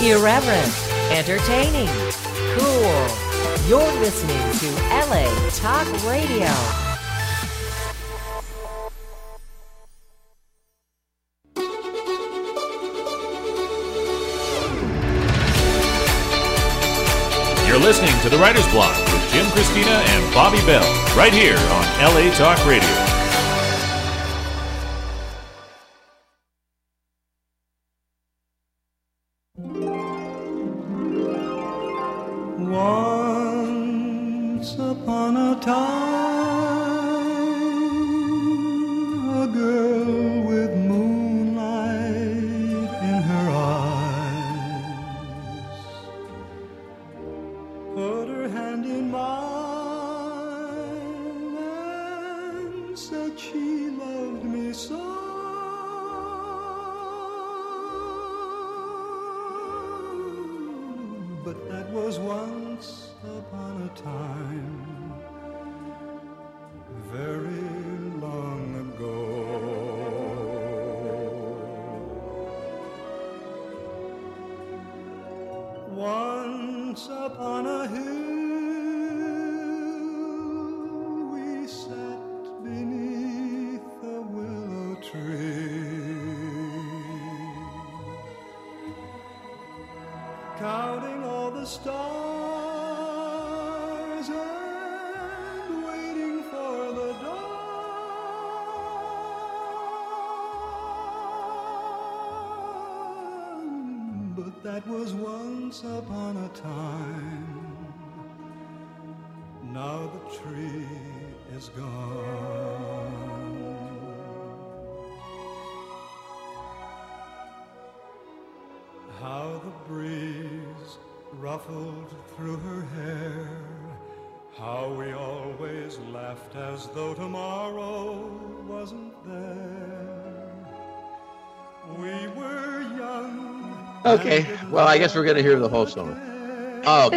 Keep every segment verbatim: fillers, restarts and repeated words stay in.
Irreverent, entertaining, cool. You're listening to L A Talk Radio. You're listening to The Writer's Block with Jim Christina and Bobby Bell, right here on L A Talk Radio. Once upon a time, a girl with moonlight in her eyes put her hand in mine and said she loved me so. But that was once upon a time, very long ago. Once upon a hill, we sat beneath a willow tree, counting all the stars and waiting for the dawn. But that was once upon a time. Now the tree is gone. How the breeze ruffled through her hair, how we always laughed as though tomorrow wasn't there. We were young. Okay, well, I guess we're going to hear the whole song. Oh.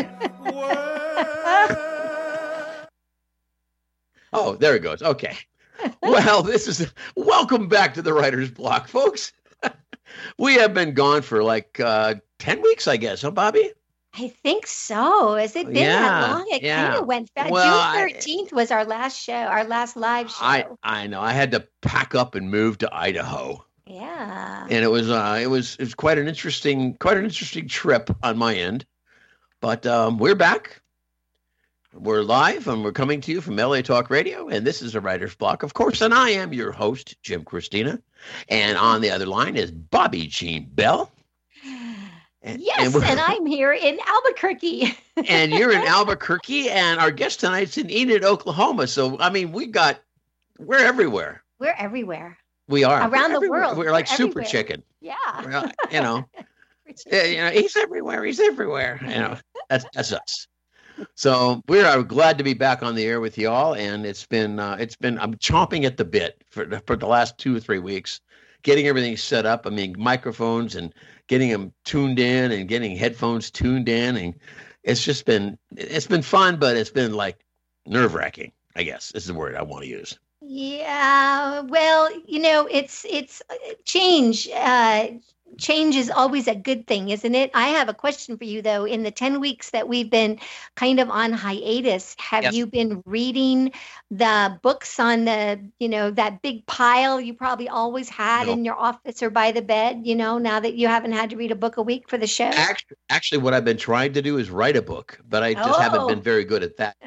Oh, there it goes. Okay. Well, this is, welcome back to the Writer's Block, folks. We have been gone for like uh, ten weeks, I guess, huh, Bobby? I think so. Has it been Yeah, that long? It yeah. kind of went fast. Well, June thirteenth was our last show, our last live show. I, I know. I had to pack up and move to Idaho. Yeah. And it was uh, it was it was quite an interesting quite an interesting trip on my end. But um, we're back. We're live and we're coming to you from L A Talk Radio, and this is a Writer's Block, of course, and I am your host, Jim Christina. And on the other line is Bobby Jean Bell. And, yes, and, and I'm here in Albuquerque. And you're in Albuquerque, and our guest tonight's in Enid, Oklahoma. So, I mean, we got, we're everywhere. We're everywhere. We are. Around we're the world. We're like we're super everywhere. chicken. Yeah. We're, you know, yeah, you know, he's everywhere. He's everywhere. You know, that's that's us. So we are glad to be back on the air with y'all, and it's been uh, it's been I'm chomping at the bit for for the last two or three weeks, getting everything set up. I mean, microphones and getting them tuned in and getting headphones tuned in, and it's just been it's been fun, but it's been like nerve wracking. I guess is the word I want to use. Yeah, well, you know, it's it's change. Uh, change is always a good thing, isn't it? I have a question for you, though. In the ten weeks that we've been kind of on hiatus, have Yes. you been reading the books on the, you know, that big pile you probably always had No. in your office or by the bed, you know, now that you haven't had to read a book a week for the show? Actually, actually, what I've been trying to do is write a book, but I just haven't Oh. been very good at that.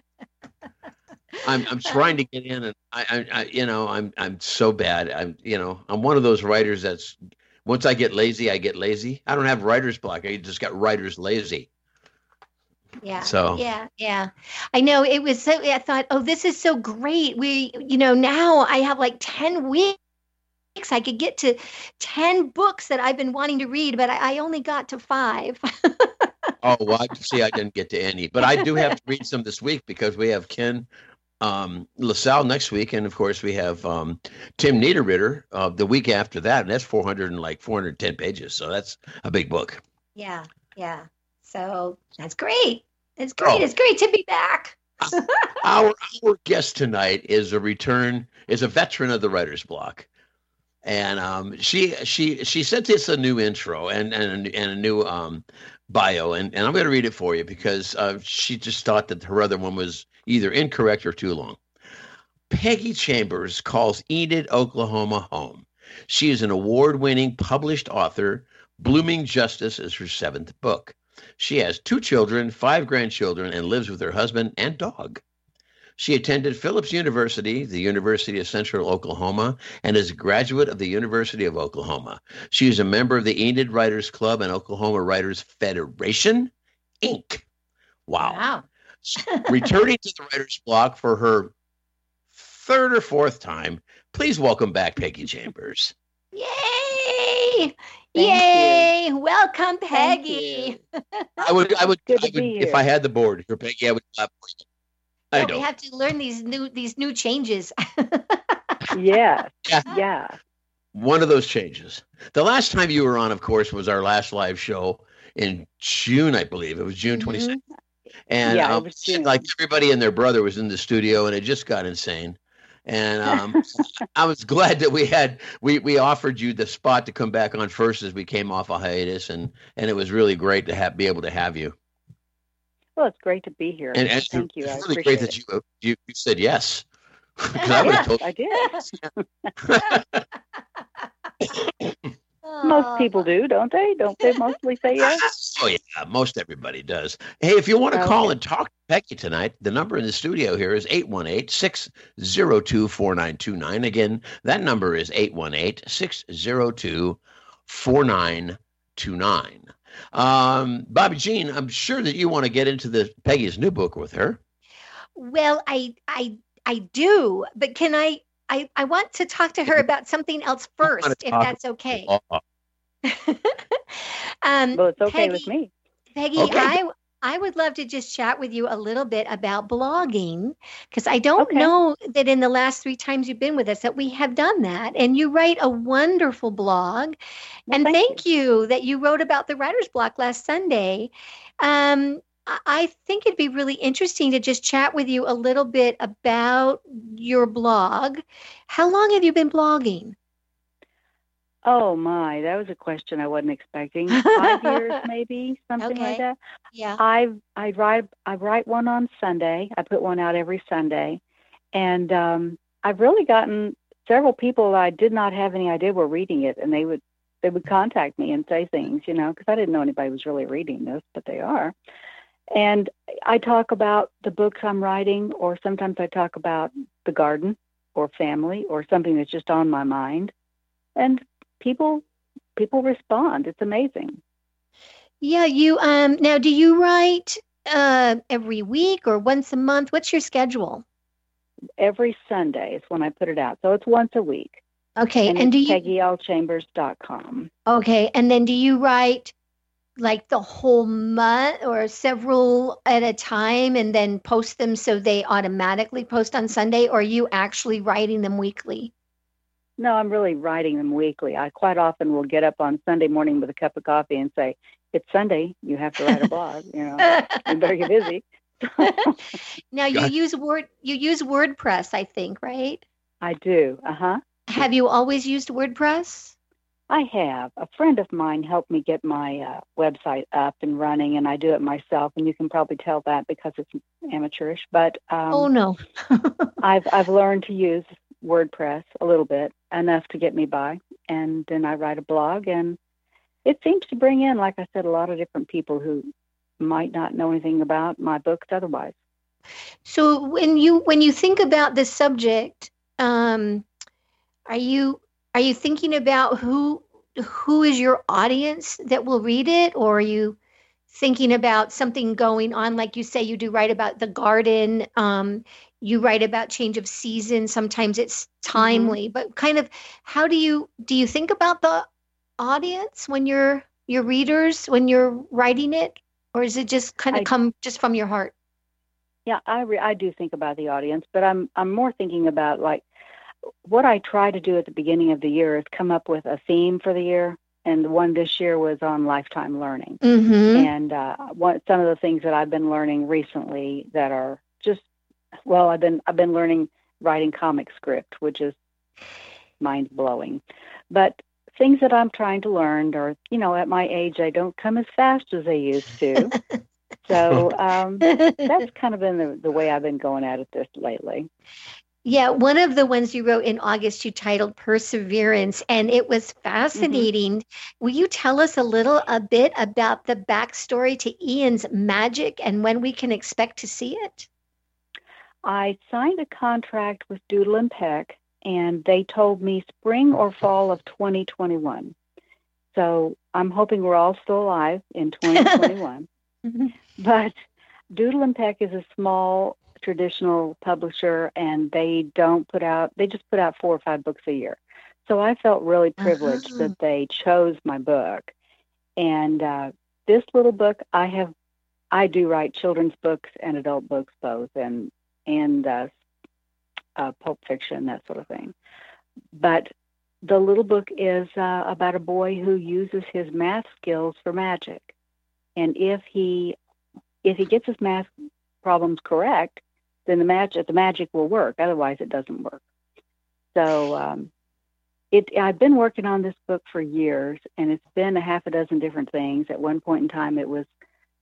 I'm I'm trying to get in, and I, I, I you know I'm I'm so bad. I'm you know I'm one of those writers that's once I get lazy, I get lazy. I don't have writer's block. I just got writer's lazy. Yeah. So- yeah, yeah. I know it was so, I thought, oh, this is so great. We, you know, now I have like ten weeks. I could get to ten books that I've been wanting to read, but I, I only got to five. Oh, well, I see. I didn't get to any, but I do have to read some this week because we have Ken um, LaSalle next week, and of course we have um, Tim Niederritter uh, the week after that, and that's four hundred and like four hundred ten pages. So that's a big book. Yeah, yeah. So that's great. It's great. Oh. It's great to be back. Our our guest tonight is a return is a veteran of the writer's block. And um, she she she sent us a new intro and and and a new um, bio, and, and I'm going to read it for you because uh, she just thought that her other one was either incorrect or too long. Peggy Chambers calls Enid, Oklahoma home. She is an award-winning published author. Blooming Justice is her seventh book. She has two children, five grandchildren, and lives with her husband and dog. She attended Phillips University, the University of Central Oklahoma, and is a graduate of the University of Oklahoma. She is a member of the Enid Writers Club and Oklahoma Writers Federation, Incorporated. Wow. Wow. Returning to the writer's block for her third or fourth time, please welcome back Peggy Chambers. Yay! Yay! Welcome, Peggy. I would, I would, Good I to be would here. if I had the board for Peggy, I would clap for you. I Yeah, don't. we have to learn these new these new changes. Yes. Yeah. Yeah. One of those changes. The last time you were on, of course, was our last live show in June, I believe. It was June Mhm. twenty-second. And Yeah, it um, was it seemed June. like everybody and their brother was in the studio, and it just got insane. And um, I was glad that we had we we offered you the spot to come back on first as we came off a hiatus, and and it was really great to have be able to have you. Well, it's great to be here. And, and Thank you. I It's really appreciate great it. that you, you you said yes. 'Cause I would have Yes, told I did. Most people do, don't they? Don't they mostly say yes? Oh, yeah, most everybody does. Hey, if you want to call Okay. and talk to Peggy tonight, the number in the studio here is eight one eight, six zero two, four nine two nine. Again, that number is eight one eight, six zero two, four nine two nine. Um, Bobby Jean, I'm sure that you want to get into the Peggy's new book with her. Well, I I I do, but can I I, I want to talk to her about something else first, wanna if talk that's okay. Oh, um, Well, it's okay Peggy, with me. Peggy, Okay. I I would love to just chat with you a little bit about blogging because I don't Okay. know that in the last three times you've been with us that we have done that. And you write a wonderful blog. Well, and thank thank you. that you wrote about the writer's block last Sunday. Um, I- I think it'd be really interesting to just chat with you a little bit about your blog. How long have you been blogging? Oh my, that was a question I wasn't expecting. Five years, maybe something Okay. like that. Yeah. I I write I write one on Sunday. I put one out every Sunday, and um, I've really gotten several people I did not have any idea were reading it, and they would they would contact me and say things, you know, because I didn't know anybody was really reading this, but they are. And I talk about the books I'm writing, or sometimes I talk about the garden or family or something that's just on my mind, and people people respond. It's amazing. Yeah, you um now do you write uh every week or once a month? What's your schedule? Every Sunday is when I put it out, so it's once a week. Okay, And, and, it's do you Peggy L Chambers dot com. okay, and then do you write like the whole month or several at a time and then post them so they automatically post on Sunday, or are you actually writing them weekly? No, I'm really writing them weekly. I quite often will get up on Sunday morning with a cup of coffee and say, "It's Sunday. You have to write a blog. You know, you better get busy." Now you Got- use Word you use WordPress, I think, right? I do. Uh huh. Have you always used WordPress? I have. A friend of mine helped me get my uh, website up and running, and I do it myself. And you can probably tell that because it's amateurish. But um, Oh no. I've I've learned to use WordPress a little bit, enough to get me by, and then I write a blog, and it seems to bring in, like I said, a lot of different people who might not know anything about my books otherwise. So when you when you think about this subject, um, are you are you thinking about who who is your audience that will read it, or are you thinking about something going on? Like you say, you do write about the garden. Um, you write about change of season. Sometimes it's timely, but kind of how do you do you think about the audience when you're your readers when you're writing it, or is it just kind of I- come just from your heart? Yeah, I re- I do think about the audience, but I'm I'm more thinking about like what I try to do at the beginning of the year is come up with a theme for the year, and the one this year was on lifetime learning. Mm-hmm. And uh, what some of the things that I've been learning recently that are just well, I've been I've been learning writing comic script, which is mind-blowing. But things that I'm trying to learn, or, you know, at my age, I don't come as fast as I used to. So um, that's kind of been the, the way I've been going at it this lately. Yeah, one of the ones you wrote in August, you titled Perseverance, and it was fascinating. Mm-hmm. Will you tell us a little a bit about the backstory to Ian's magic and when we can expect to see it? I signed a contract with Doodle and Peck, and they told me spring or fall of twenty twenty-one. So I'm hoping we're all still alive in twenty twenty-one. Mm-hmm. But Doodle and Peck is a small traditional publisher, and they don't put out, they just put out four or five books a year. So I felt really privileged uh-huh. that they chose my book. And uh, this little book, I have, I do write children's books and adult books both, and, and uh, uh, pulp fiction, that sort of thing. But the little book is uh, about a boy who uses his math skills for magic. And if he, if he gets his math problems correct, then the magic the magic will work. Otherwise, it doesn't work. So, um, it I've been working on this book for years, and it's been a half a dozen different things. At one point in time, it was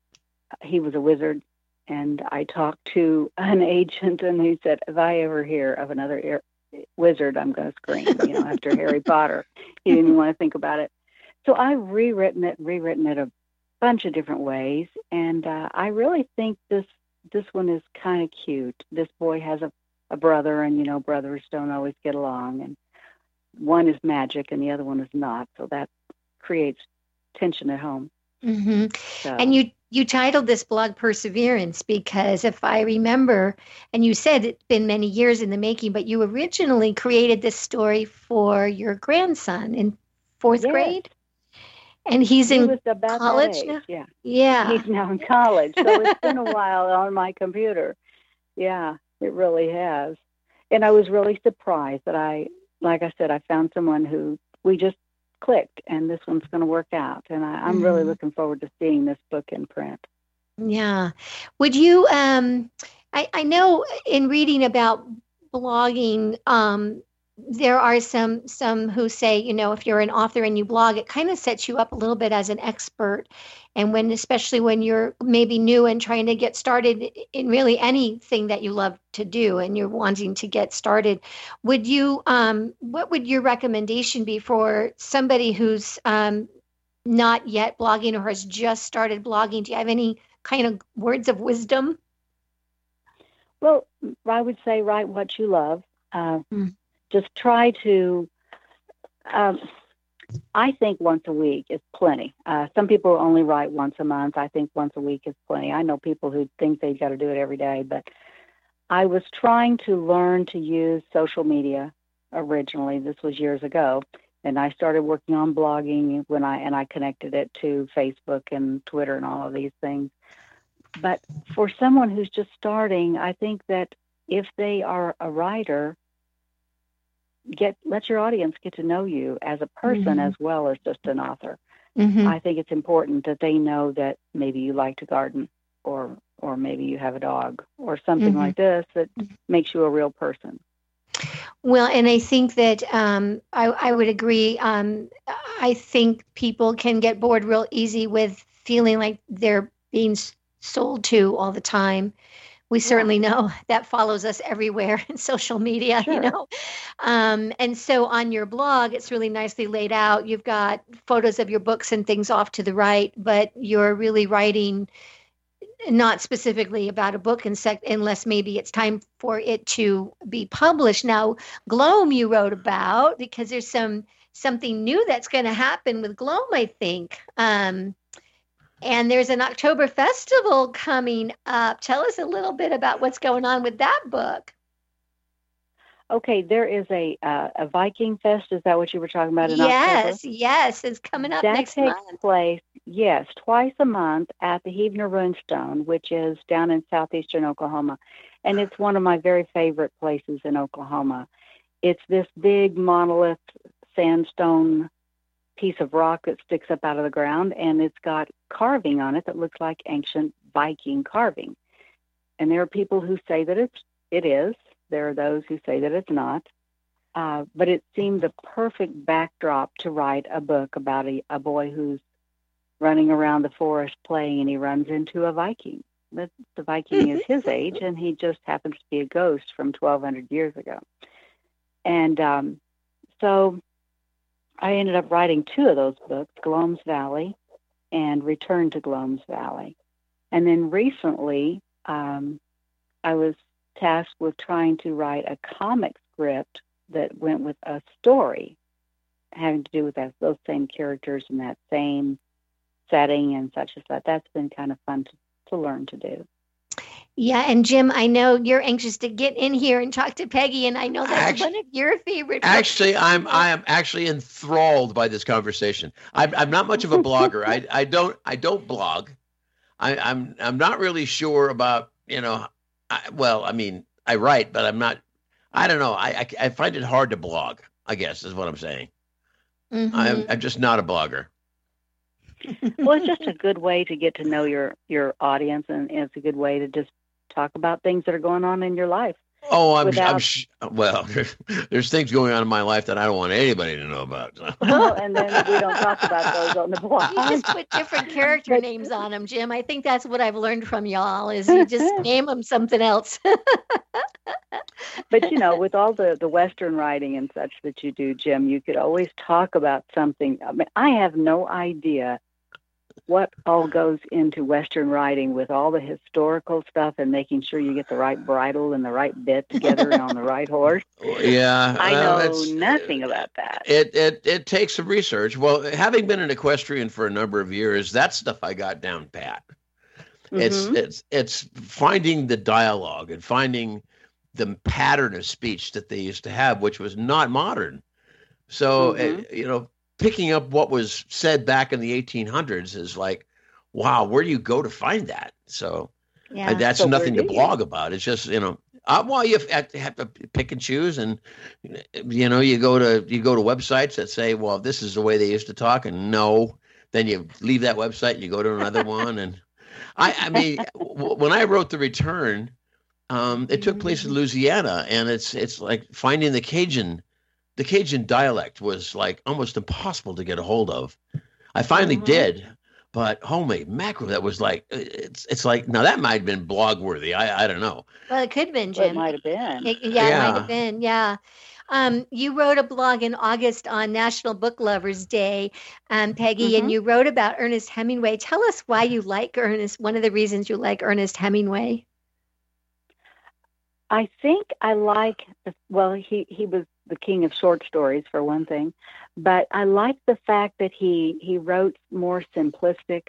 he was a wizard, and I talked to an agent, and he said, "If I ever hear of another air, wizard, I'm going to scream." You know, after Harry Potter, he didn't even want to think about it. So I've rewritten it, rewritten it a bunch of different ways, and uh, I really think this. This one is kind of cute. This boy has a, a brother, and, you know, brothers don't always get along. And one is magic and the other one is not. So that creates tension at home. Mm-hmm. So. And you, you titled this blog Perseverance because if I remember, and you said it's been many years in the making, but you originally created this story for your grandson in fourth yes. grade? And he's he in was about college that age, now? Yeah. Yeah. He's now in college. So it's been a while on my computer. Yeah, it really has. And I was really surprised that I, like I said, I found someone who we just clicked, and this one's going to work out. And I, I'm mm-hmm. really looking forward to seeing this book in print. Yeah. Would you, um, I, I know in reading about blogging, um, there are some some who say, you know, if you're an author and you blog, it kind of sets you up a little bit as an expert. And when, especially when you're maybe new and trying to get started in really anything that you love to do and you're wanting to get started, would you, um, what would your recommendation be for somebody who's um, not yet blogging or has just started blogging? Do you have any kind of words of wisdom? Well, I would say write what you love. Uh, mm. Just try to, um, I think once a week is plenty. Uh, some people only write once a month. I think once a week is plenty. I know people who think they've got to do it every day, but I was trying to learn to use social media originally. This was years ago, and I started working on blogging when I, and I connected it to Facebook and Twitter and all of these things. But for someone who's just starting, I think that if they are a writer, Get let your audience get to know you as a person mm-hmm. as well as just an author. Mm-hmm. I think it's important that they know that maybe you like to garden, or or maybe you have a dog, or something mm-hmm. like this that makes you a real person. Well, and I think that um, I, I would agree. Um, I think people can get bored real easy with feeling like they're being sold to all the time. We certainly yeah. know that follows us everywhere in social media, sure. you know. Um, and so on your blog, it's really nicely laid out. You've got photos of your books and things off to the right, but you're really writing not specifically about a book in sec- unless maybe it's time for it to be published. Now, Gloam you wrote about, because there's some something new that's going to happen with Gloam, I think. Um And there's an October festival coming up. Tell us a little bit about what's going on with that book. Okay, there is a uh, a Viking Fest. Is that what you were talking about in yes, October? Yes, yes. It's coming up that next month. That takes place, yes, twice a month at the Heavener Runestone, which is down in southeastern Oklahoma. And it's one of my very favorite places in Oklahoma. It's this big monolith sandstone piece of rock that sticks up out of the ground, and it's got carving on it that looks like ancient Viking carving. And there are people who say that it's it is. There are those who say that it's not. Uh, but it seemed the perfect backdrop to write a book about a, a boy who's running around the forest playing, and he runs into a Viking. The, the Viking is his age, and he just happens to be a ghost from twelve hundred years ago. And um, so I ended up writing two of those books, Gloam's Valley and Return to Gloam's Valley. And then recently, um, I was tasked with trying to write a comic script that went with a story having to do with that, those same characters and that same setting and such as that. That's been kind of fun to, to learn to do. Yeah, and Jim, I know you're anxious to get in here and talk to Peggy, and I know that's Actually- one of your favorite. Actually, I'm I am actually enthralled by this conversation. I'm I'm not much of a blogger. I I don't I don't blog. I, I'm I'm not really sure about you know. I, well, I mean, I write, but I'm not. I don't know. I I, I find it hard to blog, I guess is what I'm saying. Mhm. I'm I'm just not a blogger. Well, it's just a good way to get to know your, your audience, and it's a good way to just talk about things that are going on in your life. Oh, I'm, Without- I'm sh- well. There's things going on in my life that I don't want anybody to know about. Well, and then we don't talk about those on the blog. You just put different character names on them, Jim. I think that's what I've learned from y'all is you just name them something else. But, you know, with all the, the Western writing and such that you do, Jim, you could always talk about something. I mean, I have no idea what all goes into Western writing with all the historical stuff and making sure you get the right bridle and the right bit together and on the right horse. Yeah, I well, know it's- nothing about that. It it it takes some research. Well, having been an equestrian for a number of years, that stuff I got down pat. It's Mhm. it's it's finding the dialogue and finding the pattern of speech that they used to have, which was not modern. So Mhm. uh, you know, picking up what was said back in the eighteen hundreds is like, wow, where do you go to find that? So Yeah. and that's So where nothing to do you? blog about. It's just you know, uh, well, you have to, have to pick and choose, and you know, you go to you go to websites that say, well, this is the way they used to talk, and no, then you leave that website and you go to another one. And I, I mean, w- when I wrote The Return, um, it took place in Louisiana, and it's it's like finding the Cajun, the Cajun dialect was like almost impossible to get a hold of. I finally Mhm. did. But holy mackerel, that was like it's it's like now that might have been blog worthy. I I don't know. Well, it could have been, Well, it Jim. might have been. It- yeah, it Yeah. might have been. Yeah. Um, you wrote a blog in August on National Book Lovers Day, um, Peggy, and Mhm. you wrote about Ernest Hemingway. Tell us why you like Ernest. One of the reasons you like Ernest Hemingway. I think I like, the, well, he, he was the king of short stories for one thing, but I like the fact that he, he wrote more simplistic.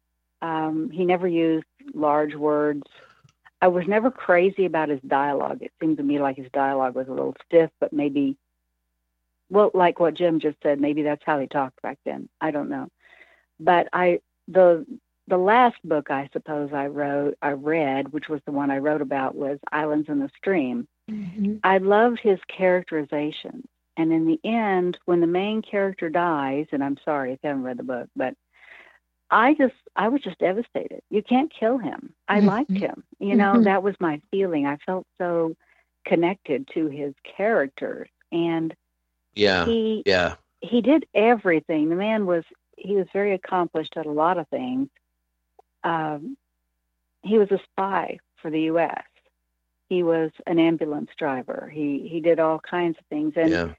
Um, he never used large words. I was never crazy about his dialogue. It seemed to me like his dialogue was a little stiff, but maybe, well, like what Jim just said, maybe that's how he talked back then. I don't know. But I, the, the last book I suppose I wrote, I read, which was the one I wrote about, was Islands in the Stream. Mhm. I loved his characterization. And in the end, when the main character dies, and I'm sorry if you haven't read the book, but I just, I was just devastated. You can't kill him. I Mhm. liked him. You know, Mhm. that was my feeling. I felt so connected to his characters. And Yeah, he, yeah, he did everything. The man was, he was very accomplished at a lot of things. Um, he was a spy for the U S. He was an ambulance driver. He he did all kinds of things, and yeah,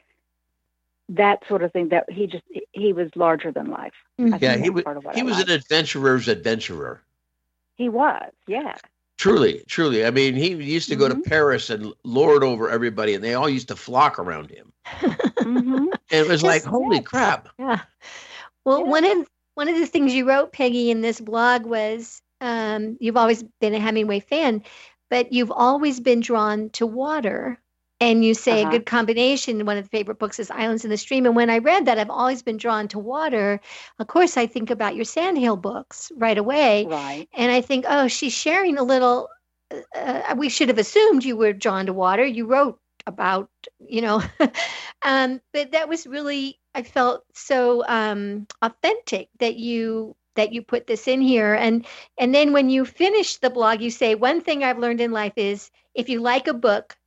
that sort of thing. That he just he was larger than life. I Mhm. think yeah. that's He was part of what he I was liked. an adventurer's adventurer. He was, yeah. Truly, truly. I mean, he used to go to Mhm. Paris and lord over everybody, and they all used to flock around him. hmm And it was Just- like, holy yeah. crap! Yeah. Well, Yeah. one of one of the things you wrote, Peggy, in this blog was um, you've always been a Hemingway fan, but you've always been drawn to water. And you say a Uh-huh. good combination. One of the favorite books is Islands in the Stream. And when I read that, I've always been drawn to water. Of course, I think about your Sandhill books right away. Right. And I think, oh, she's sharing a little. Uh, we should have assumed you were drawn to water. You wrote about, you know, um, but that was really, I felt so um, authentic that you that you put this in here. And and then when you finish the blog, you say one thing I've learned in life is if you like a book,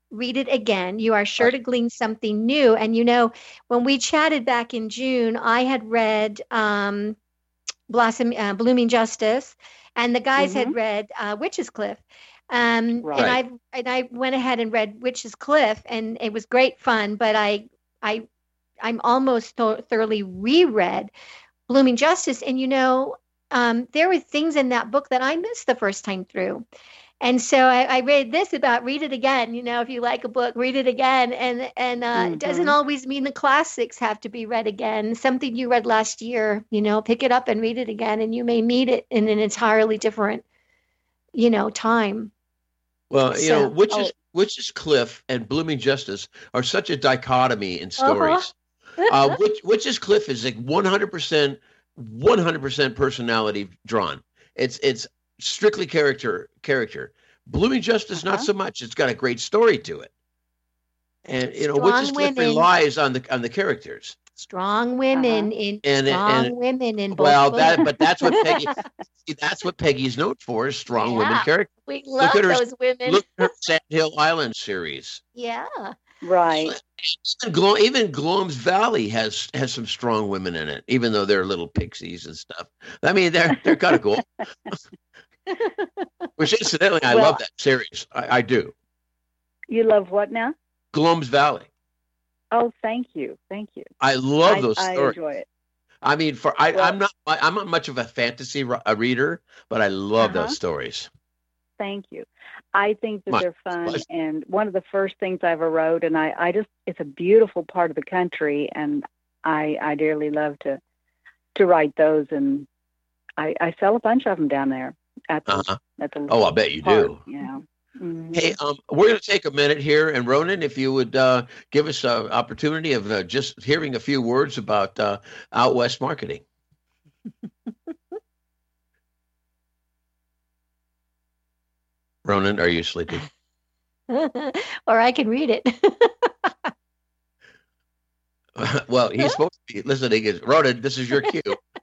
read it again. You are sure to glean something new. And, you know, when we chatted back in June, I had read um, Blossom, uh, Blooming Justice, and the guys Mm-hmm. had read uh, Witch's Cliff. Um, Right. and I and I went ahead and read Witch's Cliff, and it was great fun. But I I I'm almost th- thoroughly reread Blooming Justice, and you know, um, there were things in that book that I missed the first time through. And so I, I read this about read it again. You know, if you like a book, read it again. And and uh, Mm-hmm. it doesn't always mean the classics have to be read again. Something you read last year, you know, pick it up and read it again, and you may meet it in an entirely different, you know, time. Well, you So- know, Witch's, oh. Witch's Cliff and Blooming Justice are such a dichotomy in Uh-huh. stories. Uh, Witch, Witch's Cliff is like one hundred percent, one hundred percent personality drawn. It's it's strictly character character. Blooming Justice, not Uh-huh. so much. It's got a great story to it, and you know, Strong Witch's Cliff women. relies on the on the characters. Strong women in And- strong and- women in both Well, books. that but that's what Peggy that's what Peggy's known for is strong women Yeah. characters. we love at her- those women. Look at her Sand Hill Island series. Yeah. Right. Even, Glo- even Gloam's Valley has has some strong women in it, even though they're little pixies and stuff. I mean, they're they're kind of cool. Which, incidentally, I Well- love that series. I, I do. You love what now? Gloam's Valley. Oh, thank you. Thank you. I love I, those I stories. enjoy it. I mean, for I, Well- I'm not I'm not much of a fantasy ro- a reader, but I love Uh-huh. those stories. Thank you. I think that My they're fun. pleasure. And one of the first things I ever wrote, and I, I just, it's a beautiful part of the country. And I, I dearly love to, to write those. And I, I sell a bunch of them down there at the, Uh-huh. at the Oh, I bet you park, do. You know. Mhm. Hey, um, we're going to take a minute here, and Ronan, if you would uh, give us an opportunity of uh, just hearing a few words about uh, Out West marketing. Ronan, are you sleeping? Or I can read it. Well, he's supposed to be listening. Is Ronan, this is your cue.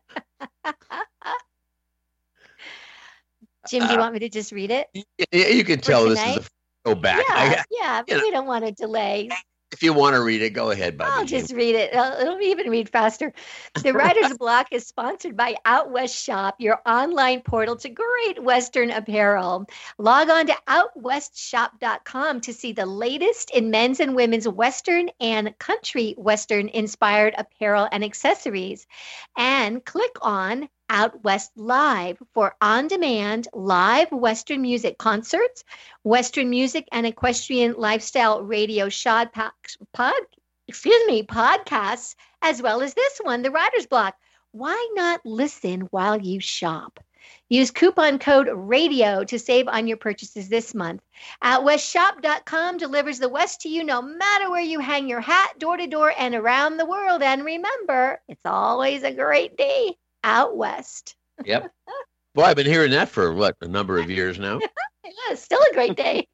Jim, do you want me to just read it? Yeah, you can tell this is tonight? a go back. Yeah, I- yeah, you but know. we don't want to delay. if you want to read it, go ahead, Bobby. I'll Jean. just read it. It'll, it'll even read faster. The Writer's Block is sponsored by Out West Shop, your online portal to great Western apparel. Log on to out west shop dot com to see the latest in men's and women's Western and country Western inspired apparel and accessories. And click on Out West Live for on-demand live Western music concerts, Western music and equestrian lifestyle radio shod pod, pod, excuse me, podcasts, as well as this one, The Writer's Block. Why not listen while you shop? Use coupon code RADIO to save on your purchases this month. Out west shop dot com delivers the West to you no matter where you hang your hat, door to door, and around the world. And remember, it's always a great day out west. Yep. Well, I've been hearing that for what, a number of years now. Yeah, it's still a great day.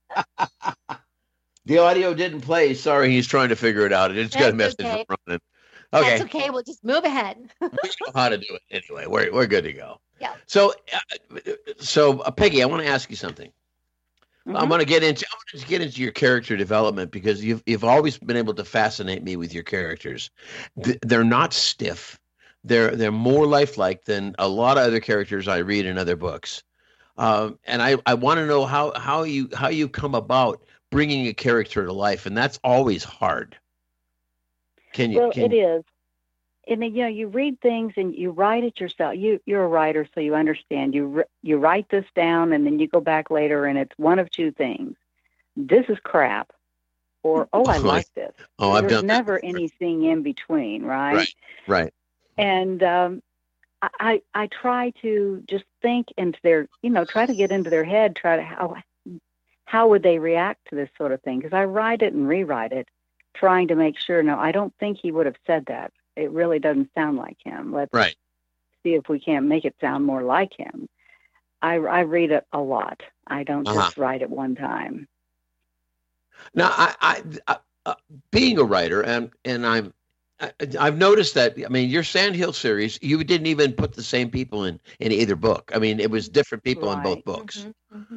The audio didn't play. Sorry, he's trying to figure it out. It's got a That's message okay. from Ronan. Okay, That's okay. We'll just move ahead. we know how to do it anyway. We're we're good to go. Yeah. So, uh, so uh, Peggy, I want to ask you something. I'm Mhm. going to get into I want to get into your character development because you've you've always been able to fascinate me with your characters. Th- they're not stiff. They're they're more lifelike than a lot of other characters I read in other books. Um, and I, I want to know how how you how you come about bringing a character to life, and that's always hard. Can you? Well, can, it is. And then, you know, you read things and you write it yourself. You you're a writer, so you understand. You r- you write this down, and then you go back later, and it's one of two things: this is crap, or oh, I like this. Oh, I've There's done that never before. anything in between, right? Right. Right. And um, I I I try to just think into their, you know, try to get into their head. Try to how how would they react to this sort of thing? Because I write it and rewrite it, trying to make sure. No, I don't think he would have said that. It really doesn't sound like him. Let's Right. see if we can't make it sound more like him. I, I read it a lot. I don't Uh-huh. just write it one time. Now, I, I, I uh, being a writer, and and I'm, I, I've noticed that. I mean, your Sandhill series, you didn't even put the same people in in either book. I mean, it was different people in both Right. books. Mhm, mhm.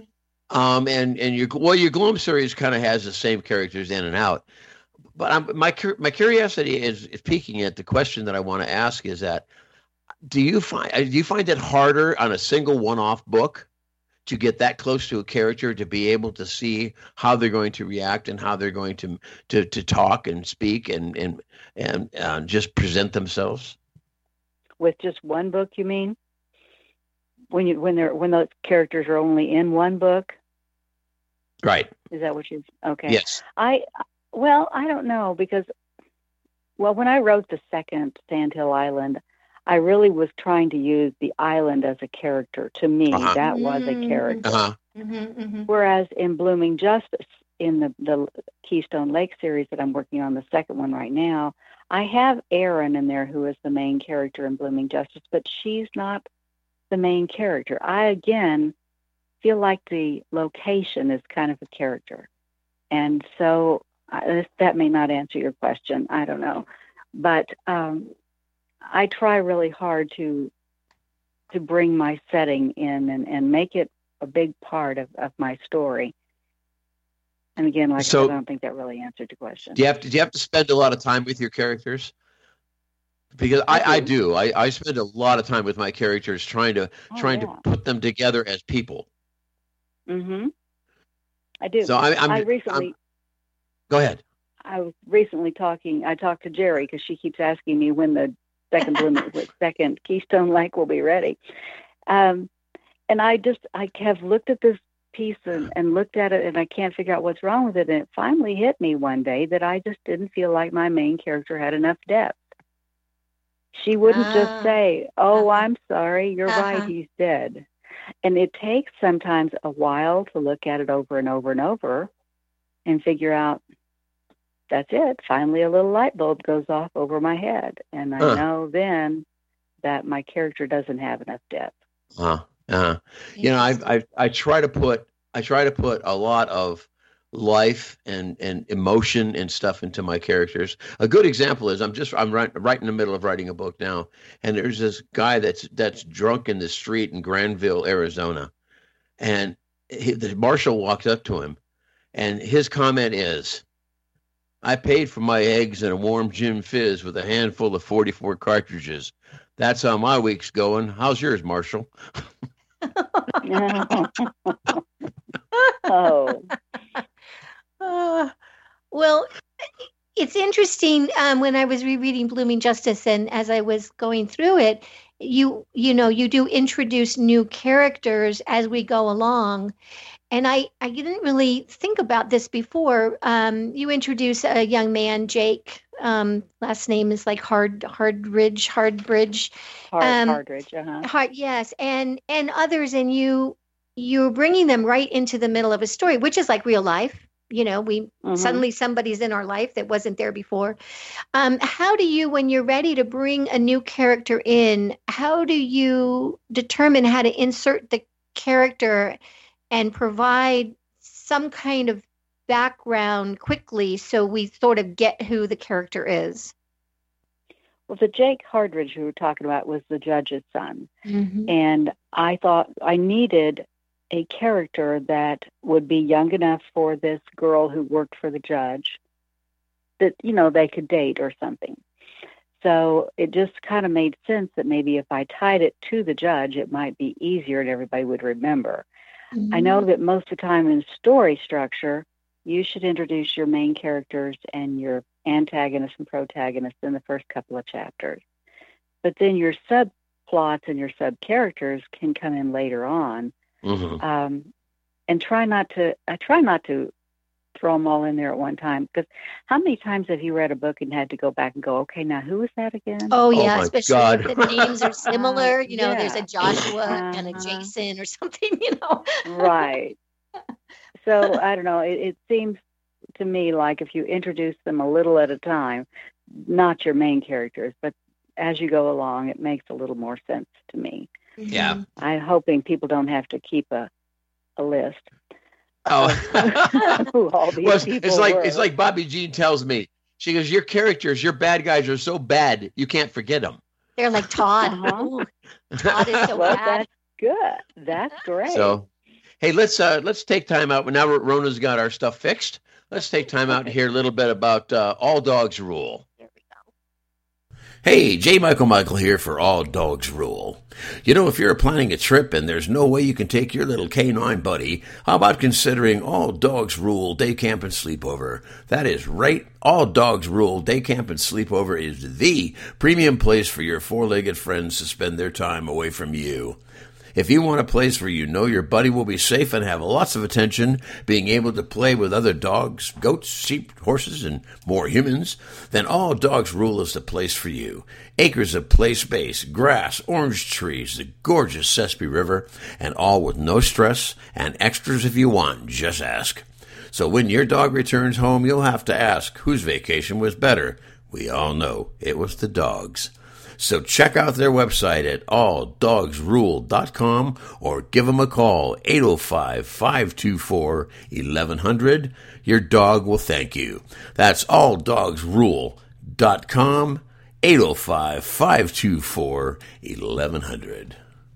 Um, and and your well, your Gloom series kind of has the same characters in and out. But I'm, my my curiosity is, is peaking at the question that I want to ask is that do you find do you find it harder on a single one-off book to get that close to a character to be able to see how they're going to react and how they're going to to, to talk and speak and and and uh, just present themselves? With just one book, you mean? When you when they're when those characters are only in one book? Right. Is that what you? Okay. Yes. I well, I don't know because well, when I wrote the second Sandhill Island, I really was trying to use the island as a character. To me, uh-huh. that was a character. Uh-huh. Mm-hmm, mm-hmm. Whereas in Blooming Justice, in the, the Keystone Lake series that I'm working on, the second one right now, I have Erin in there who is the main character in Blooming Justice, but she's not the main character. I, again, feel like the location is kind of a character. And so I, that may not answer your question. I don't know. But um, I try really hard to to bring my setting in and, and make it a big part of, of my story. And again, like so, I said, I don't think that really answered the question. Do you have to, do you have to spend a lot of time with your characters? Because I, I do. I, I spend a lot of time with my characters trying to Oh, trying yeah. to put them together as people. Mm-hmm. I do. So I, I'm, I recently, I'm, go ahead. I was recently talking. I talked to Jerry because she keeps asking me when the second Blooming, second Keystone Lake will be ready. Um, and I just I have looked at this piece and, and looked at it, and I can't figure out what's wrong with it. And it finally hit me one day that I just didn't feel like my main character had enough depth. She wouldn't Ah. just say, "Oh, Uh-huh. I'm sorry, you're Uh-huh. right, he's dead." And it takes sometimes a while to look at it over and over and over and figure out, that's it. Finally, a little light bulb goes off over my head. And I Huh. know then that my character doesn't have enough depth. Uh, uh, you know, I, I I try to put I try to put a lot of life and, and emotion and stuff into my characters. A good example is I'm just I'm right right in the middle of writing a book now, and there's this guy that's that's drunk in the street in Granville, Arizona, and he, the marshal walks up to him, and his comment is, "I paid for my eggs and a warm gin fizz with a handful of forty-four cartridges. That's how my week's going. How's yours, Marshal?" Oh, Uh, well, it's interesting. Um, when I was rereading Blooming Justice, and as I was going through it, you you know you do introduce new characters as we go along, and I I didn't really think about this before. Um, you introduce a young man, Jake. Um, last name is like Hard Hardridge Hardbridge. Hard, Um, Hardridge, uh-huh. Hard, yes, and and others, and you you're bringing them right into the middle of a story, which is like real life. You know, we Mhm. suddenly somebody's in our life that wasn't there before. Um, how do you, when you're ready to bring a new character in, how do you determine how to insert the character and provide some kind of background quickly so we sort of get who the character is? Well, the Jake Hardridge you were talking about was the judge's son. Mm-hmm. And I thought I needed a character that would be young enough for this girl who worked for the judge that, you know, they could date or something. So it just kind of made sense that maybe if I tied it to the judge, it might be easier and everybody would remember. Mm-hmm. I know that most of the time in story structure, you should introduce your main characters and your antagonists and protagonists in the first couple of chapters. But then your subplots and your sub-characters can come in later on. Mm-hmm. Um, and try not to, I try not to throw them all in there at one time. Because how many times have you read a book and had to go back and go, okay, now who is that again? Oh, yeah, my especially God. if the names are similar. You know, there's a Yeah. Joshua and a Uh-huh. Jason or something, you know. Right. So I don't know. It, it seems to me like if you introduce them a little at a time, not your main characters, but as you go along, it makes a little more sense to me. Yeah. I'm hoping people don't have to keep a a list. Oh, Who all these well, it's, people it's like were. it's like Bobby Jean tells me. She goes, "Your characters, your bad guys are so bad you can't forget them." They're like Todd. Uh-huh. Ooh, Todd is so Well, bad. that's good. That's great. So, Hey, let's uh, let's take time out. Now Rona's got our stuff fixed. Let's take time out to hear a little bit about uh, All Dogs Rule. Hey, J. Michael Michael here for All Dogs Rule. You know, if you're planning a trip and there's no way you can take your little canine buddy, how about considering All Dogs Rule Day Camp and Sleepover? That is right. All Dogs Rule Day Camp and Sleepover is the premium place for your four-legged friends to spend their time away from you. If you want a place where you know your buddy will be safe and have lots of attention, being able to play with other dogs, goats, sheep, horses, and more humans, then All Dogs Rule is the place for you. Acres of play space, grass, orange trees, the gorgeous Sespe River, and all with no stress and extras if you want. Just ask. So when your dog returns home, you'll have to ask whose vacation was better. We all know it was the dog's. So check out their website at all dogs rule dot com or give them a call, eight oh five, five two four, eleven hundred. Your dog will thank you. That's all dogs rule dot com, eight oh five, five two four, eleven hundred.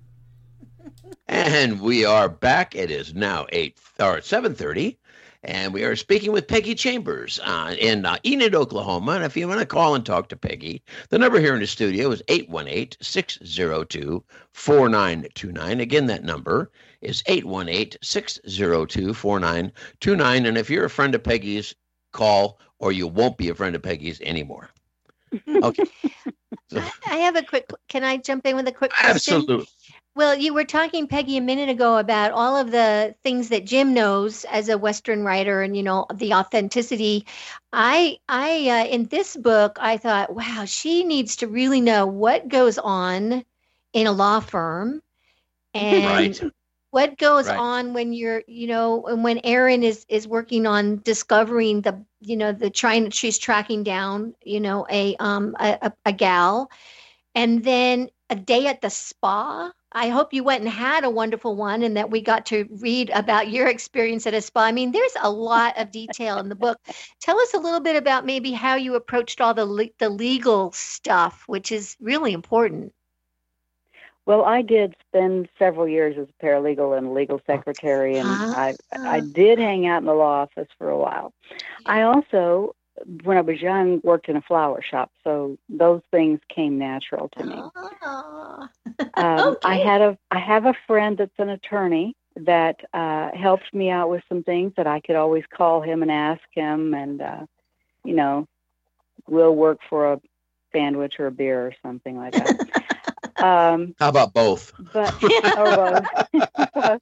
And we are back. It is now eight or seven thirty. And we are speaking with Peggy Chambers uh, in uh, Enid, Oklahoma. And if you want to call and talk to Peggy, the number here in the studio is eight one eight, six oh two, four nine two nine. Again, that number is eight one eight, six oh two, four nine two nine. And if you're a friend of Peggy's, call, or you won't be a friend of Peggy's anymore. Okay. So, I have a quick, can I jump in with a quick question? Absolutely. Well, you were talking, Peggy, a minute ago about all of the things that Jim knows as a Western writer and, you know, the authenticity. I, I, uh, in this book, I thought, wow, she needs to really know what goes on in a law firm and Right. what goes Right. on when you're, you know, and when Erin is, is working on discovering the, you know, the trying, she's tracking down, you know, a, um, a, a, a gal, and then a day at the spa. I hope you went and had a wonderful one and that we got to read about your experience at a spa. I mean, there's a lot of detail in the book. Tell us a little bit about maybe how you approached all the le- the legal stuff, which is really important. Well, I did spend several years as a paralegal and legal secretary, and Ah. I I did hang out in the law office for a while. I also, when I was young, worked in a flower shop, so those things came natural to me. Ah. Um, I Okay. had a I have a friend that's an attorney that uh, helped me out with some things that I could always call him and ask him, and uh, you know, we'll work for a sandwich or a beer or something like that. um, How about both? but oh, well.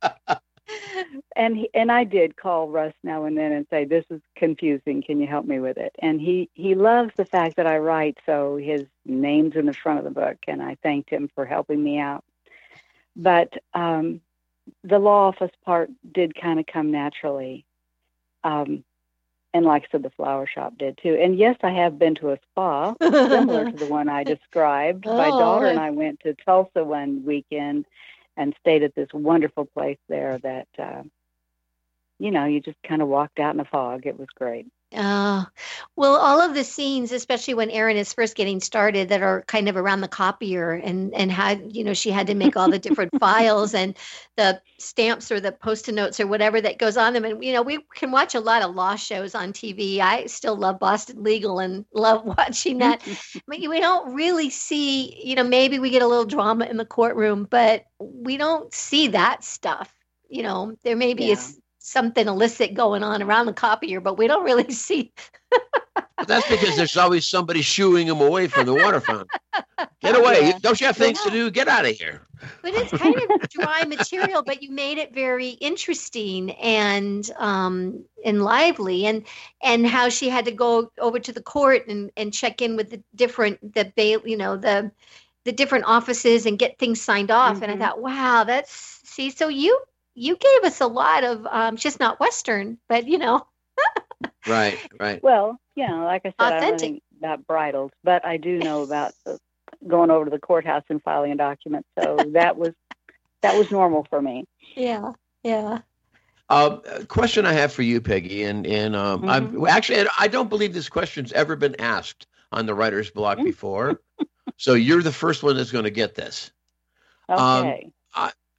and he, and I did call Russ now and then and say, this is confusing. Can you help me with it? And he, he loves the fact that I write, so his name's in the front of the book, and I thanked him for helping me out. But um, the law office part did kind of come naturally. Um, and like I said, the flower shop did too. And yes, I have been to a spa similar to the one I described. My Oh, daughter and I- I went to Tulsa one weekend and stayed at this wonderful place there that, uh, you know, you just kind of walked out in a fog. It was great. Oh, well, all of the scenes, especially when Erin is first getting started, that are kind of around the copier and, and had, you know, she had to make all the different files and the stamps or the post-it notes or whatever that goes on them. And, you know, we can watch a lot of law shows on T V. I still love Boston Legal and love watching that. But we don't really see, you know, maybe we get a little drama in the courtroom, but we don't see that stuff. You know, there may be Yeah. a something illicit going on around the copier, but we don't really see. But that's because there's always somebody shooing them away from the water fountain. Get away. Yeah. Don't you have things to do? Get out of here. But it's kind of dry material, but you made it very interesting and um, and lively, and and how she had to go over to the court and, and check in with the different the bail, you know, the the different offices and get things signed off. And I Mhm. thought, wow, that's see, so you you gave us a lot of um, just not Western, but you know. Right, right. Well, you know, like I said, I don't know Authentic. anything about bridals, but I do know about uh, going over to the courthouse and filing a document. So that was that was normal for me. Yeah, yeah. Um, a question I have for you, Peggy, and and um, I've, Mhm. well, actually, I don't believe this question's ever been asked on the writer's block Mm. before. So you're the first one that's going to get this. Um, Okay.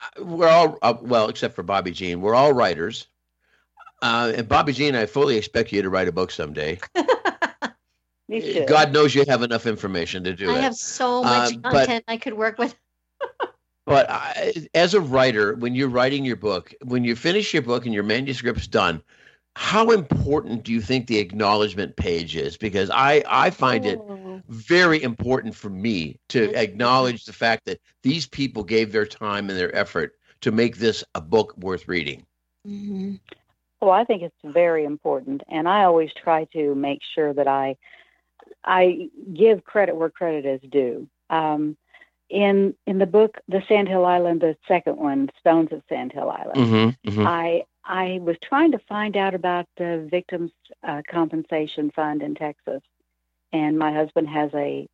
we're all uh, well, except for Bobby Jean. We're all writers, uh, and Bobby Jean, I fully expect you to write a book someday. You should. God knows you have enough information to do I it. have so much Uh, but- content I could work with. But I, as a writer, when you're writing your book, when you finish your book and your manuscript's done, how important do you think the acknowledgement page is? Because I, I find it Oh. very important for me to Yes. acknowledge the fact that these people gave their time and their effort to make this a book worth reading. Mhm. Well, I think it's very important, and I always try to make sure that I I give credit where credit is due. Um, in in the book, The Sandhill Island, the second one, Stones of Sandhill Island, Mm-hmm, mm-hmm. I I was trying to find out about the Victims uh, Compensation Fund in Texas, and my husband has a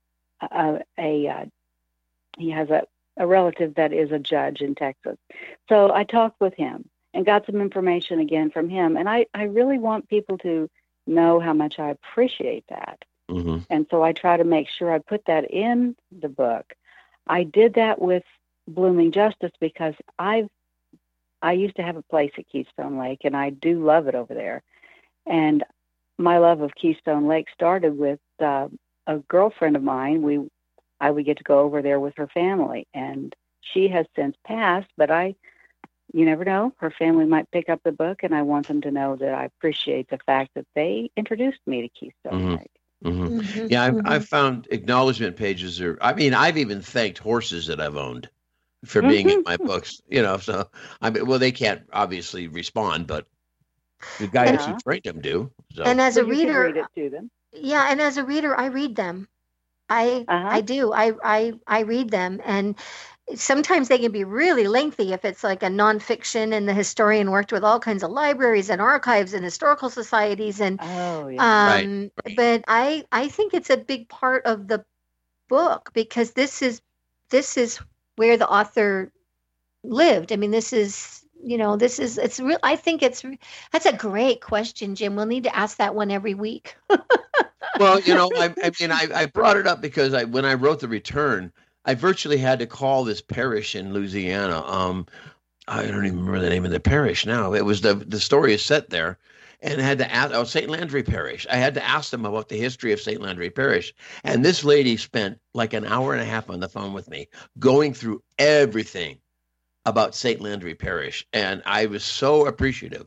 a, a uh, he has a, a relative that is a judge in Texas. So I talked with him and got some information again from him, and I, I really want people to know how much I appreciate that. Mm-hmm. And so I try to make sure I put that in the book. I did that with Blooming Justice because I've I used to have a place at Keystone Lake, and I do love it over there. And my love of Keystone Lake started with uh, a girlfriend of mine. We I would get to go over there with her family, and she has since passed. But I, you never know, her family might pick up the book, and I want them to know that I appreciate the fact that they introduced me to Keystone Mhm. Lake. Mm-hmm. Mhm, Yeah, I've, mhm. I've found acknowledgement pages are, I mean, I've even thanked horses that I've owned for being in my books, you know, so, I mean, well, they can't obviously respond, but the guys Yeah. who trained them do. So. And as a But you can reader, read it to them. yeah, and as a reader, I read them. I Uh-huh. I do. I I I read them, and sometimes they can be really lengthy if it's like a nonfiction, and the historian worked with all kinds of libraries and archives and historical societies, and Oh, yeah. Right, um, right. but I I think it's a big part of the book because this is this is where the author lived. I mean, this is you know this is it's real. I think it's that's a great question, Jim. We'll need to ask that one every week. Well, you know, I, I mean, I, I brought it up because I, when I wrote The Return, I virtually had to call this parish in Louisiana. Um, I don't even remember the name of the parish now. It was the the story is set there, and I had to ask. Oh, Saint Landry Parish. I had to ask them about the history of Saint Landry Parish, and this lady spent like an hour and a half on the phone with me, going through everything about Saint Landry Parish, and I was so appreciative.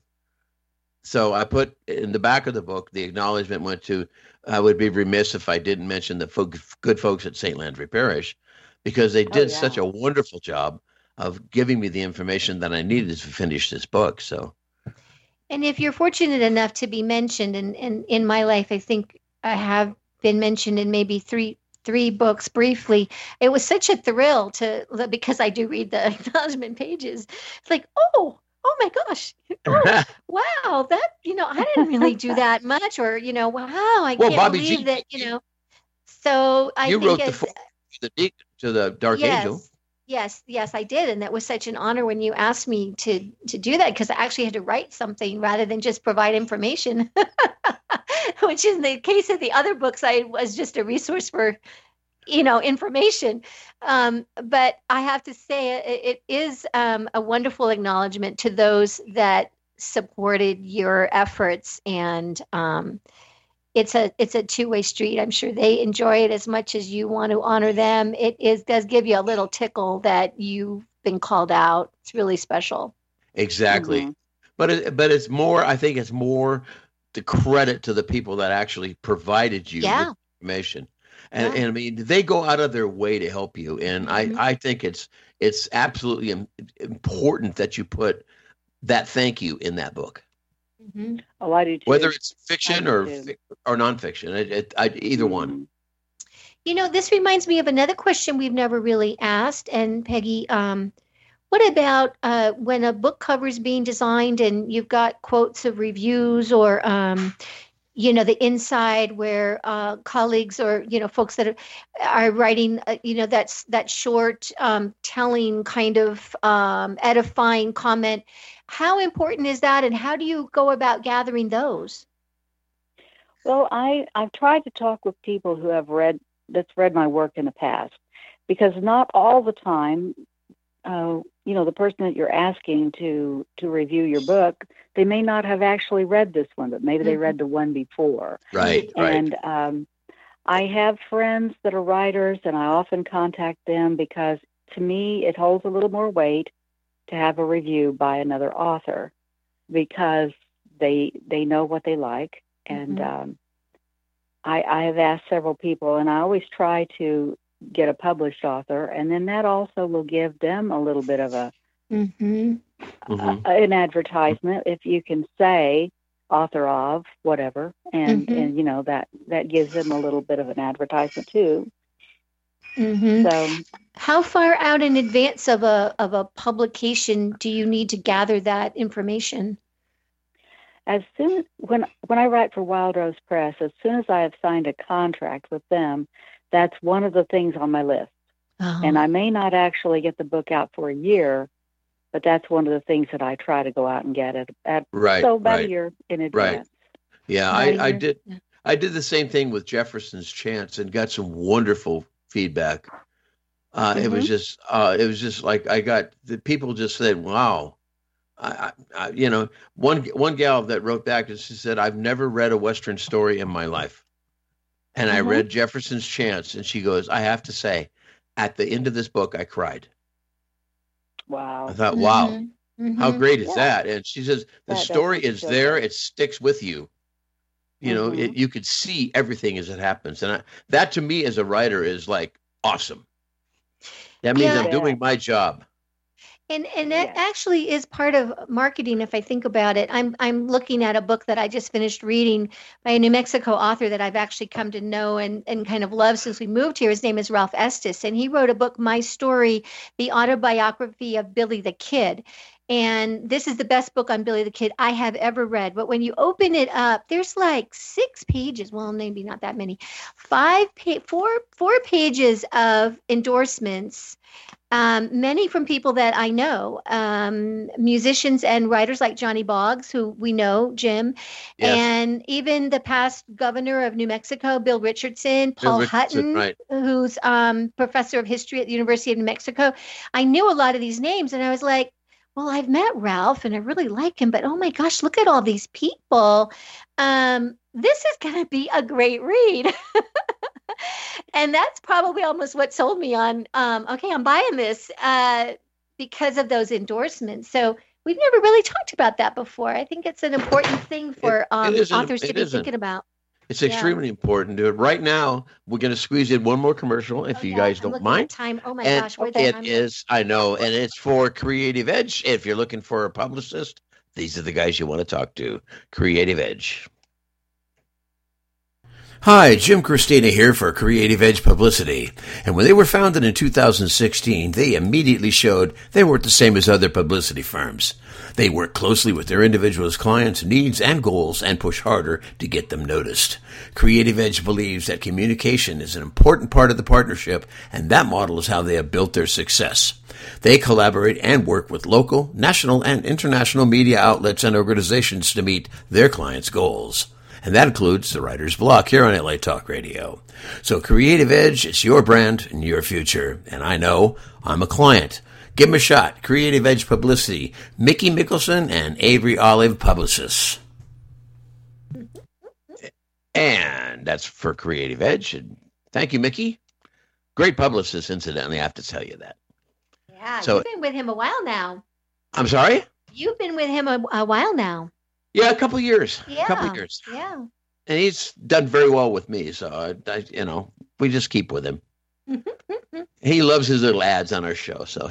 So I put in the back of the book, the acknowledgement went to, I would be remiss if I didn't mention the folk, good folks at Saint Landry Parish, because they did yeah. such a wonderful job of giving me the information that I needed to finish this book. So, And if you're fortunate enough to be mentioned, and, and in my life, I think I have been mentioned in maybe three three books briefly. It was such a thrill to because I do read the acknowledgement pages. It's like, oh, oh my gosh, oh, wow, that you know, I didn't really do that much, or you know, wow, I Well, can't Bobby believe G, that, you know. So I you think wrote the it's, foreword to the deacon to the Dark yes, Angel. Yes, yes, I did, and that was such an honor when you asked me to to do that because I actually had to write something rather than just provide information, which in the case of the other books, I was just a resource for, you know, information. Um, but I have to say, it, it is um, a wonderful acknowledgement to those that supported your efforts, and um, it's a it's a two-way street. I'm sure they enjoy it as much as you want to honor them. It is does give you a little tickle that you've been called out. It's really special. Exactly. Mhm. But it, but it's more, I think it's more the credit to the people that actually provided you Yeah. with information. And, Yeah. and I mean, they go out of their way to help you. And Mhm. I, I think it's it's absolutely im- important that you put that thank you in that book, Mhm. Oh, I do too. whether it's fiction I do or too. fic- or nonfiction. It, it, I, either one. Mhm. You know, this reminds me of another question we've never really asked. And Peggy, um, what about uh, when a book cover is being designed and you've got quotes of reviews or, um, you know, the inside where uh, colleagues or, you know, folks that are, are writing, uh, you know, that's that short, um, telling kind of um, edifying comment. How important is that, and how do you go about gathering those? Well, I, I've tried to talk with people who have read, that's read my work in the past, because not all the time uh, you know, the person that you're asking to to review your book, they may not have actually read this one, but maybe mm-hmm. they read the one before. Right, and, right. Um, I have friends that are writers, and I often contact them because, to me, it holds a little more weight to have a review by another author because they they know what they like. And mm-hmm. um, I, I have asked several people, and I always try to get a published author, and then that also will give them a little bit of a, mm-hmm. a an advertisement, if you can say author of whatever, and mm-hmm. and you know that that gives them a little bit of an advertisement too. Mm-hmm. So, how far out in advance of a of a publication do you need to gather that information? As soon as when when I write for Wild Rose Press, as soon as I have signed a contract with them, that's one of the things on my list. Oh. And I may not actually get the book out for a year, but that's one of the things that I try to go out and get it at right, so about right. a year in advance. Right. Yeah, I, I did. I did the same thing with Jefferson's Chance and got some wonderful feedback. Uh, mm-hmm. It was just, uh, it was just like I got the people just said, "Wow." I, I, you know, one one gal that wrote back and she said, "I've never read a Western story in my life," and mm-hmm. I read Jefferson's Chance, and she goes, "I have to say, at the end of this book, I cried." Wow! I thought, "Wow, mm-hmm. how great is yeah. that?" And she says, "The that, story is there; good. It sticks with you. You mm-hmm. know, it, you could see everything as it happens." And I, that, to me, as a writer, is like awesome. That means yeah. I'm doing my job. And and that yeah. actually is part of marketing. If I think about it, I'm I'm looking at a book that I just finished reading by a New Mexico author that I've actually come to know and, and kind of love since we moved here. His name is Ralph Estes, and he wrote a book, My Story, the autobiography of Billy the Kid. And this is the best book on Billy the Kid I have ever read. But when you open it up, there's like six pages. Well, maybe not that many. Five, pa- four, four pages of endorsements. Um, many from people that I know, um, musicians and writers like Johnny Boggs, who we know, Jim, yes. and even the past governor of New Mexico, Bill Richardson, Paul Bill Richardson, Hutton, right. who's um, professor of history at the University of New Mexico. I knew a lot of these names, and I was like, well, I've met Ralph, and I really like him, but oh my gosh, look at all these people. Um, this is going to be a great read. And that's probably almost what sold me on, um, okay, I'm buying this uh, because of those endorsements. So we've never really talked about that before. I think it's an important thing for it, um, it authors it to be isn't. thinking about. It's extremely yeah. important to it. Right now, we're going to squeeze in one more commercial, if oh, you yeah, guys I'm don't looking mind. At time. Oh my and gosh, where'd it time is, I know, and it's for Creative Edge. If you're looking for a publicist, these are the guys you want to talk to. Creative Edge. Hi, Jim Christina here for Creative Edge Publicity. And when they were founded in two thousand sixteen, they immediately showed they weren't the same as other publicity firms. They work closely with their individuals' clients' needs and goals and push harder to get them noticed. Creative Edge believes that communication is an important part of the partnership, and that model is how they have built their success. They collaborate and work with local, national, and international media outlets and organizations to meet their clients' goals. And that includes the Writer's Block here on L A Talk Radio. So Creative Edge, it's your brand and your future. And I know I'm a client. Give them a shot. Creative Edge Publicity. Mickey Mickelson and Avery Olive Publicists. And that's for Creative Edge. And thank you, Mickey. Great publicist, incidentally, I have to tell you that. Yeah, so, you've been with him a while now. I'm sorry? You've been with him a, a while now. Yeah, a couple of years. Yeah, a couple of years. Yeah. And he's done very well with me. So, I, I, you know, we just keep with him. He loves his little ads on our show. So,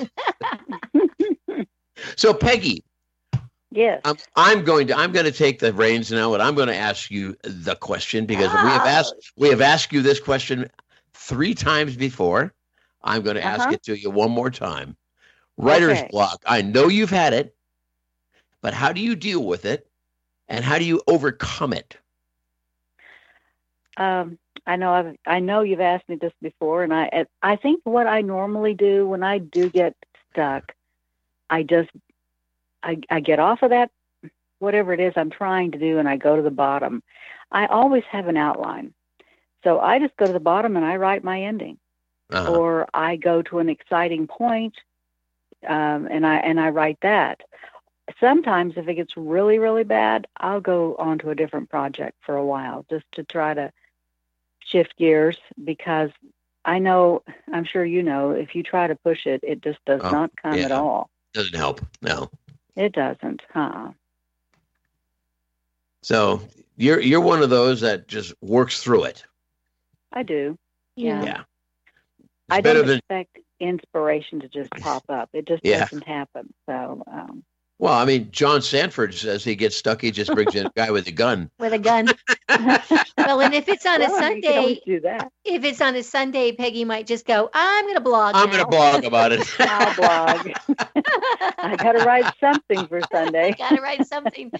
so Peggy. Yes. I'm, I'm going to I'm going to take the reins now, and I'm going to ask you the question because oh. we have asked we have asked you this question three times before. I'm going to uh-huh. ask it to you one more time. Writer's okay. block. I know you've had it. But how do you deal with it, and how do you overcome it? Um, I know I've, I know you've asked me this before, and I I think what I normally do when I do get stuck, I just I, I get off of that, whatever it is I'm trying to do, and I go to the bottom. I always have an outline, so I just go to the bottom and I write my ending, uh-huh. or I go to an exciting point um, and I and I write that. Sometimes, if it gets really, really bad, I'll go on to a different project for a while just to try to shift gears, because I know, I'm sure you know, if you try to push it, it just does Oh, not come yeah. at all. Doesn't help. No. It doesn't, huh? So you're you're one of those that just works through it. I do. Yeah. Yeah. It's I better don't than expect inspiration to just pop up. It just Yeah. doesn't happen. So, um, well, I mean, John Sanford says he gets stuck. He just brings in a guy with a gun. With a gun. Well, and if it's on a well, you can always Sunday, do that. if it's on a Sunday, Peggy might just go, I'm going to blog I'm now." going to blog about it. I'll blog. I got to write something for Sunday. Got to write something.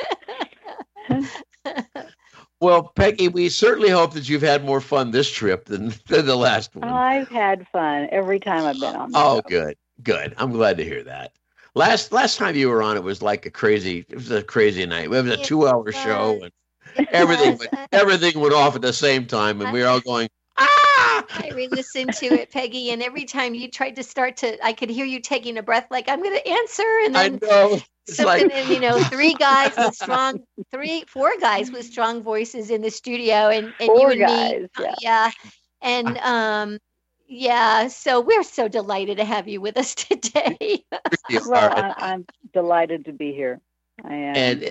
Well, Peggy, we certainly hope that you've had more fun this trip than, than the last one. I've had fun every time I've been on. The Oh, show. good, good. I'm glad to hear that. Last last time you were on, it was like a crazy. It was a crazy night. It was a It two-hour was. show, and It everything was. went, everything went off at the same time, and we were all going, ah! I re-listened to it, Peggy, and every time you tried to start to, I could hear you taking a breath, like I'm going to answer, and I then know. It's something, like, and you know, three guys with strong, three, four guys with strong voices in the studio, and and you Four and guys, me, yeah. yeah, and um, yeah. So we're so delighted to have you with us today. you Well, are. I, I'm delighted to be here. I am. And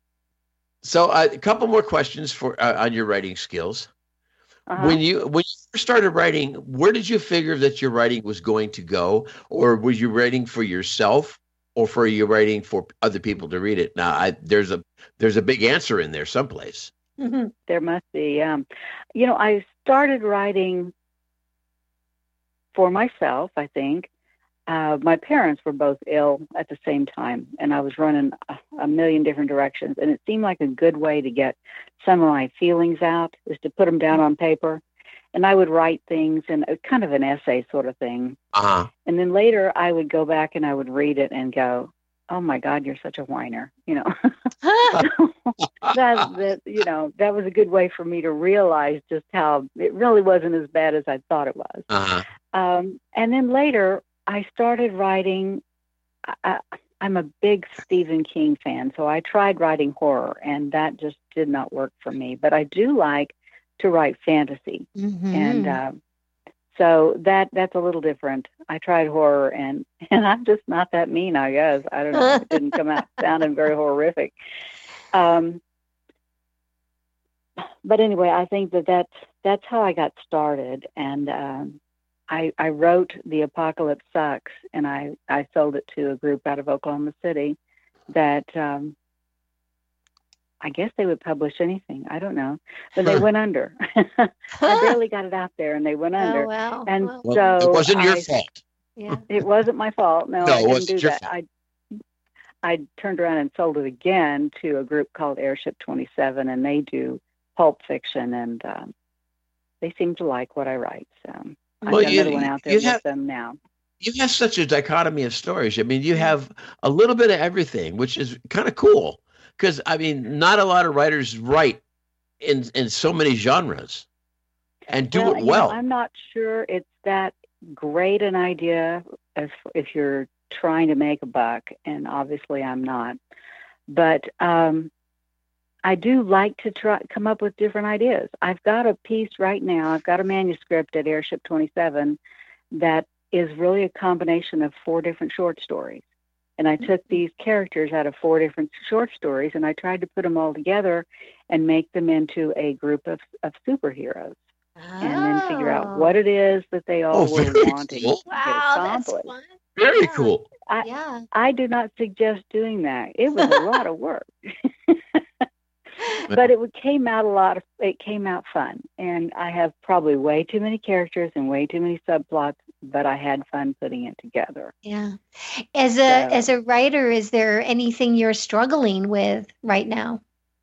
so, uh, a couple more questions for uh, on your writing skills. Uh-huh. When you when you first started writing, where did you figure that your writing was going to go, or were you writing for yourself, or for you writing for other people to read it? Now, I, there's a there's a big answer in there someplace. There must be. Um, you know, I started writing for myself, I think. Uh, my parents were both ill at the same time, and I was running a, a million different directions. And it seemed like a good way to get some of my feelings out is to put them down on paper. And I would write things in a kind of an essay sort of thing. Uh-huh. And then later I would go back and I would read it and go, oh my God, you're such a whiner. You know, that, that, you know, that was a good way for me to realize just how it really wasn't as bad as I thought it was. Uh-huh. Um, and then later I started writing. I, I'm a big Stephen King fan, so I tried writing horror, and that just did not work for me. But I do like to write fantasy, Mhm. and uh, so that that's a little different. I tried horror, and and I'm just not that mean, I guess. I don't know. It didn't come out sounding very horrific. Um, but anyway, I think that that's that's how I got started, and. Um, I, I wrote The Apocalypse Sucks, and I, I sold it to a group out of Oklahoma City that um, I guess they would publish anything. I don't know. But they went under. I barely got it out there, and they went under. Oh, wow. And Well, Well, so it wasn't your I- fault. yeah. It wasn't my fault. No, No, I it didn't wasn't do your that. I, I turned around and sold it again to a group called Airship twenty-seven, and they do pulp fiction, and um, they seem to like what I write. So I've Well, got you- another one out there you with have- them now. You have such a dichotomy of stories. I mean, you have a little bit of everything, which is kind of cool. Because I mean, not a lot of writers write in in so many genres and do Well, it you know, well. I'm not sure it's that great an idea if if you're trying to make a buck, and obviously I'm not. But um, I do like to try come up with different ideas. I've got a piece right now. I've got a manuscript at Airship twenty-seven that is really a combination of four different short stories. And I took these characters out of four different short stories, and I tried to put them all together and make them into a group of, of superheroes. And then figure out what it is that they all Oh, were very wanting cool. to get Wow, that's accomplished. fun. Very Yeah. cool. I, Yeah. I do not suggest doing that. It was a lot of work, but it would- came out a lot of. It came out fun, and I have probably way too many characters and way too many subplots, but I had fun putting it together. Yeah. As a So- as a writer, is there anything you're struggling with right now?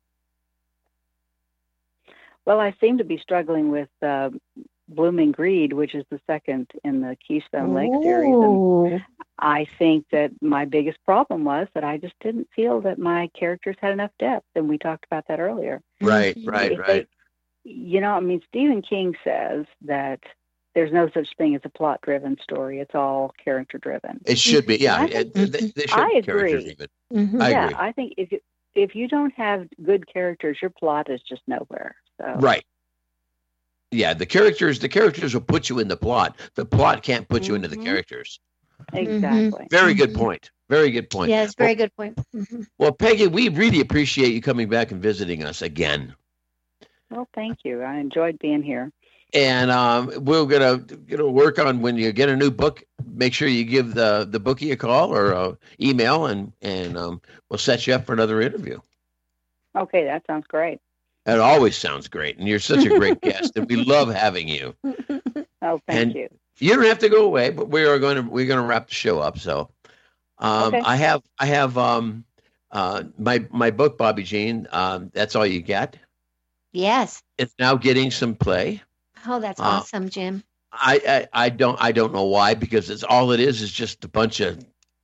Well, I seem to be struggling with uh, Blooming Greed, which is the second in the Keystone Lake series, and Ooh. I think that my biggest problem was that I just didn't feel that my characters had enough depth, and we talked about that earlier. Right, Mhm. right, If right. they- you know, I mean, Stephen King says that there's no such thing as a plot-driven story. It's all character-driven. It should be, yeah. I It, think- they, they should I be agree. character-driven. Mhm. I yeah, agree. I think if you, if you don't have good characters, your plot is just nowhere. So Right. Yeah, the characters the characters will put you in the plot. The plot can't put you into the Mhm. characters. exactly. Very good Mhm. point. Very good point. Yes, very good point. Mhm. Well, Peggy, we really appreciate you coming back and visiting us again. Well, thank you. I enjoyed being here. And um, we're gonna gonna work on when you get a new book. Make sure you give the the bookie a call or a email, and and um, we'll set you up for another interview. Okay, that sounds great. It always sounds great, and you're such a great guest, and we love having you. Oh, thank And- you. You don't have to go away, but we are going to we're going to wrap the show up. So, um, Okay. I have I have um, uh, my my book, Bobby Jean. Um, That's All You Get. Yes. It's now getting some play. Oh, that's Uh, awesome, Jim. I, I I don't I don't know why, because it's all it is is just a bunch of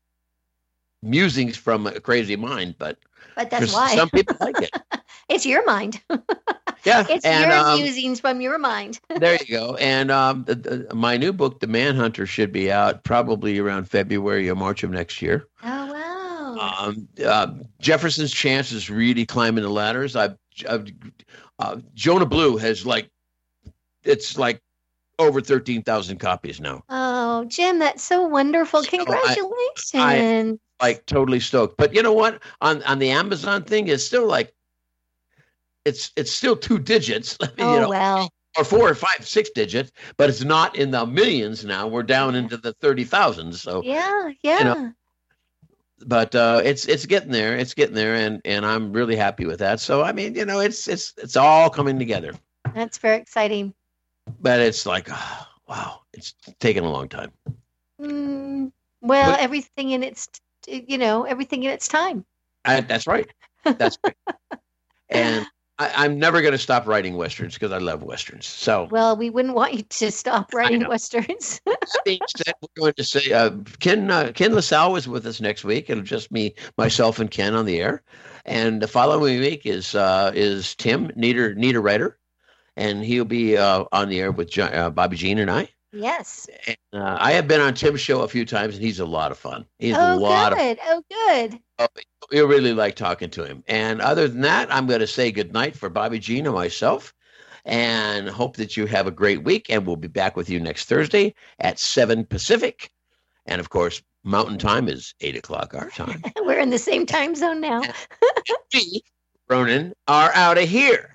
musings from a crazy mind. But But that's for why. some people like it. It's your mind. Yeah, It's and your um, musings from your mind. there you go. And um, the, the, my new book, The Manhunter, should be out probably around February or March of next year. Oh, wow. Um, uh, Jefferson's Chance is really climbing the ladders. I've, I've uh, Jonah Blue has like it's like over thirteen thousand copies now. Oh, Jim, that's so wonderful. So I- Congratulations. Like totally stoked. But you know what? On on the Amazon thing, it's still like it's it's still two digits. you oh, know, well. or four or five, six digits, but it's not in the millions now. We're down into the thirty thousands. So, Yeah, yeah. know, but uh, it's it's getting there. It's getting there, and and I'm really happy with that. So, I mean, you know, it's it's it's all coming together. That's very exciting. But it's like, oh, wow, it's taken a long time. Mm, well, But- everything in its, you know, everything in its time. I, that's right. That's right. And I, I'm never going to stop writing westerns because I love westerns. So, Well, we wouldn't want you to stop writing know. westerns. that being said, we're going to say uh, Ken uh, Ken LaSalle is with us next week. It'll just me, myself, and Ken on the air. And the following week is uh, is Tim Nieder Niederreiter, and he'll be uh, on the air with John, uh, Bobby Jean and I. Yes. And, uh, I have been on Tim's show a few times, and he's a lot of fun. He's a Oh, lot of good. Oh, good. we really like talking to him. And other than that, I'm going to say good night for Bobby Jean and myself, and hope that you have a great week. And we'll be back with you next Thursday at seven Pacific. And of course, Mountain Time is eight o'clock our time. We're in the same time zone now. We, Ronan, are out of here.